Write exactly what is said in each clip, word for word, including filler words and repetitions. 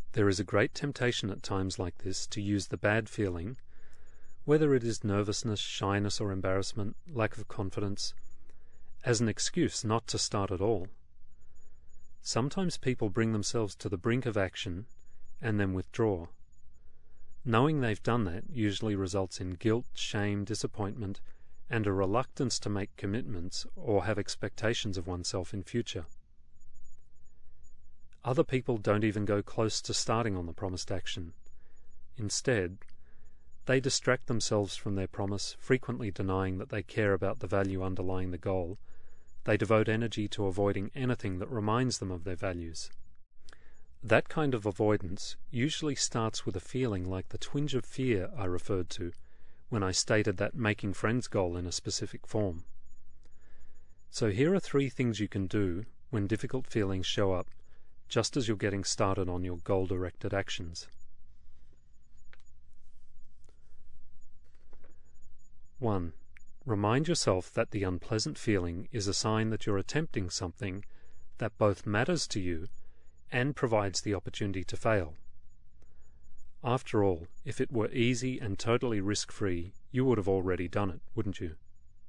There is a great temptation at times like this to use the bad feeling, whether it is nervousness, shyness or embarrassment, lack of confidence, as an excuse not to start at all. Sometimes people bring themselves to the brink of action and then withdraw. Knowing they've done that usually results in guilt, shame, disappointment, and a reluctance to make commitments or have expectations of oneself in future. Other people don't even go close to starting on the promised action. Instead, they distract themselves from their promise, frequently denying that they care about the value underlying the goal. They devote energy to avoiding anything that reminds them of their values. That kind of avoidance usually starts with a feeling like the twinge of fear I referred to when I stated that making friends goal in a specific form. So here are three things you can do when difficult feelings show up, just as you're getting started on your goal-directed actions. one. Remind yourself that the unpleasant feeling is a sign that you're attempting something that both matters to you and provides the opportunity to fail. After all, if it were easy and totally risk-free, you would have already done it, wouldn't you?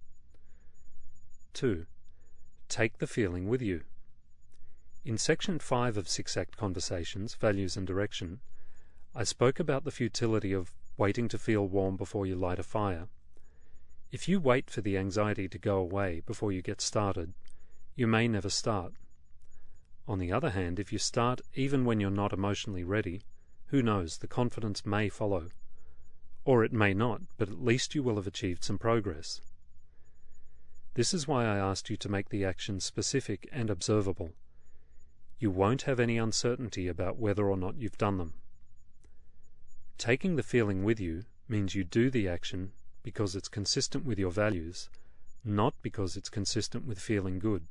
two. Take the feeling with you. In Section five of Six Act Conversations, Values and Direction, I spoke about the futility of waiting to feel warm before you light a fire. If you wait for the anxiety to go away before you get started, you may never start. On the other hand, if you start even when you're not emotionally ready, who knows, the confidence may follow. Or it may not, but at least you will have achieved some progress. This is why I asked you to make the action specific and observable. You won't have any uncertainty about whether or not you've done them. Taking the feeling with you means you do the action because it's consistent with your values, not because it's consistent with feeling good.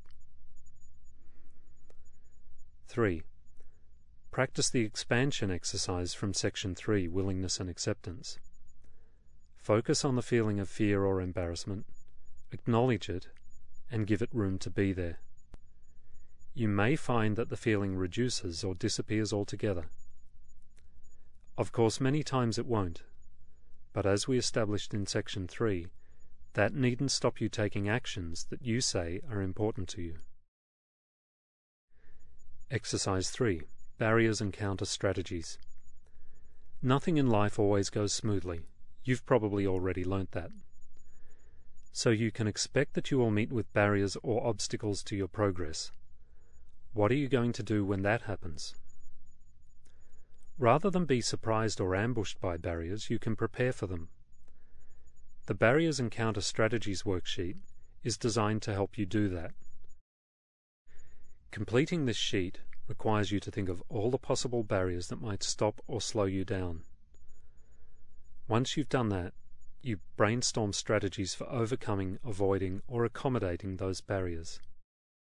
three. Practice the expansion exercise from Section three, Willingness and Acceptance. Focus on the feeling of fear or embarrassment, acknowledge it, and give it room to be there. You may find that the feeling reduces or disappears altogether. Of course, many times it won't, but as we established in Section three, that needn't stop you taking actions that you say are important to you. Exercise three. Barriers and Counter Strategies. Nothing in life always goes smoothly. You've probably already learnt that. So you can expect that you will meet with barriers or obstacles to your progress. What are you going to do when that happens? Rather than be surprised or ambushed by barriers, you can prepare for them. The Barriers and Counter Strategies worksheet is designed to help you do that. Completing this sheet requires you to think of all the possible barriers that might stop or slow you down. Once you've done that, you brainstorm strategies for overcoming, avoiding, or accommodating those barriers.